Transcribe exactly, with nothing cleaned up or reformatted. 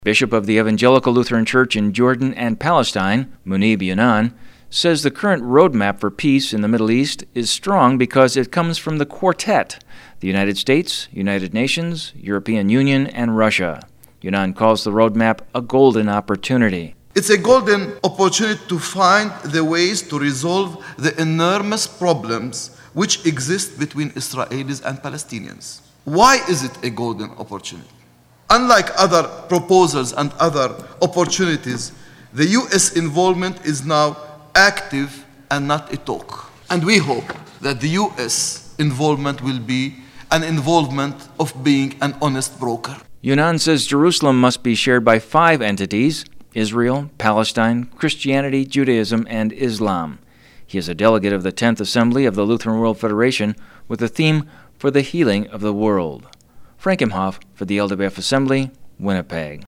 Bishop of the Evangelical Lutheran Church in Jordan and Palestine, Munib Younan, says the current roadmap for peace in the Middle East is strong because it comes from the Quartet, the United States, United Nations, European Union, and Russia. Younan calls the roadmap a golden opportunity. It's a golden opportunity to find the ways to resolve the enormous problems which exist between Israelis and Palestinians. Why is it a golden opportunity? Unlike other proposals and other opportunities, the U S involvement is now active and not a talk. And we hope that the U S involvement will be an involvement of being an honest broker. Younan says Jerusalem must be shared by five entities: Israel, Palestine, Christianity, Judaism, and Islam. He is a delegate of the tenth Assembly of the Lutheran World Federation with a theme for the healing of the world. Frank Imhoff for the L W F Assembly, Winnipeg.